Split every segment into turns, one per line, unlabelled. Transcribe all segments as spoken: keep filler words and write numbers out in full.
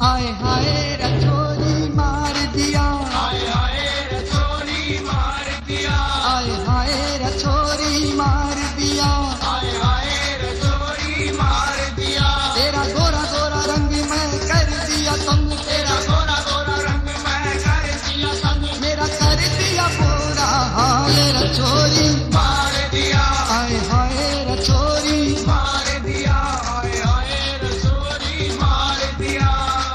आए हाय रछोरी मार दिया,
आए हाय रछोरी मार दिया,
आए हाय रछोरी मार दिया,
आए हाय रछोरी मार दिया।
तेरा गोरा गोरा रंग मैं कर दिया तंग,
तेरा गोरा गोरा रंग मैं कर दिया संग,
मेरा कर दिया पूरा हाल रछोरी
मार दिया,
आए हाय रछोरी
मार दिया, आए हाय रछोरी मार दिया।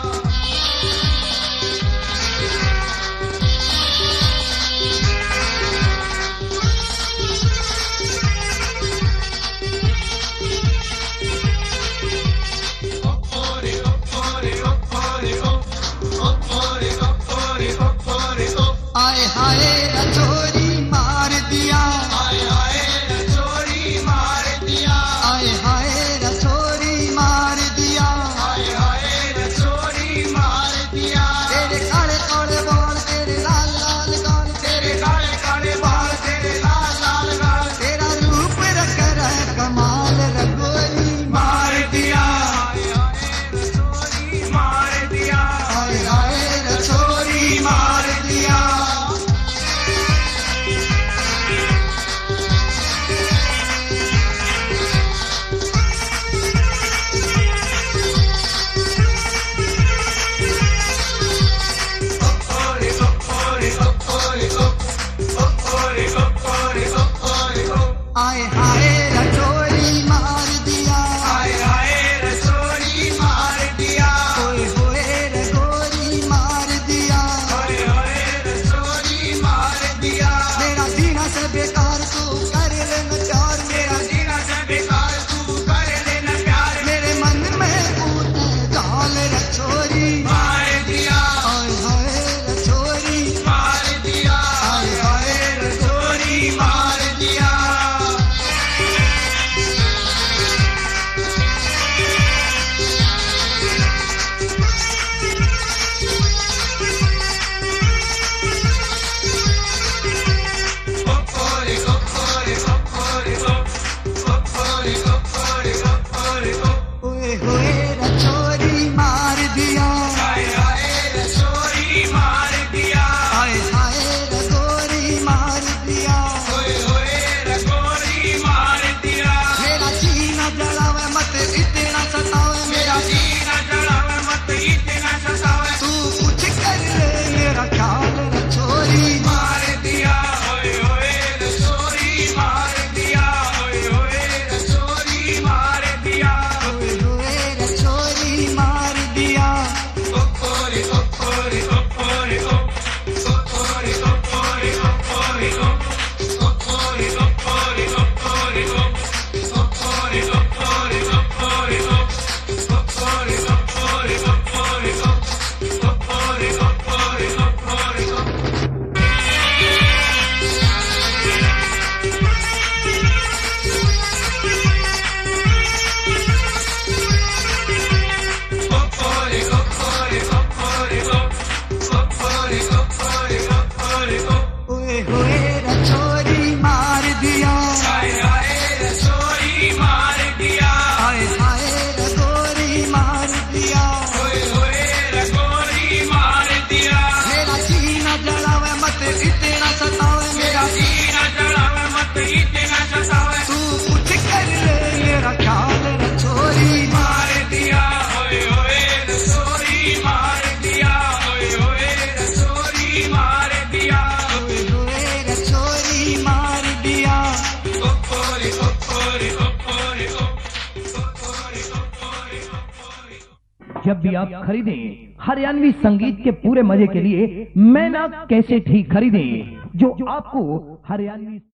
ओरे ओरे ओरे ओरे ओरे ओरे
आए हाय रछोरी मार दिया,
आए हाय रछोरी मार दिया,
आए हाय रछोरी मार दिया,
आए हाय रछोरी मार दिया।
तेरे काले काले बाल तेरे लाल लाल गाल,
तेरे काले काले बाल तेरे लाल लाल गाल,
तेरा रूप रख रहा कमाल रघोरी
मार दिया, आए हाय रछोरी मार दिया,
आए हाय रछोरी मार दिया।
ओरे ओरे ओरे ओरे ओरे ओरे
आए हाय रछोरी मार दिया,
आए हाय रछोरी मार दिया,
होए होए रघोरी मार दिया,
ओए ओए रछोरी मार दिया।
मेरा जीना से बेकार तू कर लेना प्यार,
मेरा
मेरा
जीना से बेकार तू कर लेना प्यार,
मेरे मन में कूदे जाल रछोरी
मार दिया,
आए हाय रछोरी
मार दिया, आए हाय रछोरी मार दिया। ओरे ओरे ओरे ओरे ओरे ओरे
होए होए रछोरी मार दिया,
आए हाय रछोरी मार दिया,
आए हाय रघोरी मार दिया,
ओए ओए रघोरी मार दिया।
मेरा जीना जलावे मत इतना सतावे,
मेरा
मेरा
जीना जलावे मत इतना सतावे,
तू कुछ कर ले मेरा ख्याल रछोरी
मार दिया, ओए ओए रछोरी मार दिया, ओए ओए रछोरी मार दिया।
होए होए रछोरी मार दिया।
ओरे ओरे ओरे ओरे ओरे ओरे ओरे ओरे ओरे ओरे
होए होए रछोरी मार दिया,
आए हाय रछोरी मार दिया,
आए हाय रघोरी मार दिया,
ओए ओए रघोरी मार दिया।
मेरा जीना जलावे मत इतना सतावे,
मेरा
मेरा
जीना जलावे मत इतना सतावे,
तू कुछ कर ले मेरा ख्याल रछोरी
मार दिया, ओए ओए रछोरी मार दिया, ओए ओए रछोरी मार दिया।
होए होए रछोरी मार दिया।
ओरे ओरे ओरे ओरे ओरे।
जब भी आप खरीदें हरियाणवी संगीत के पूरे मजे के लिए मैना कैसेट ही खरीदें, जो आपको हरियाणवी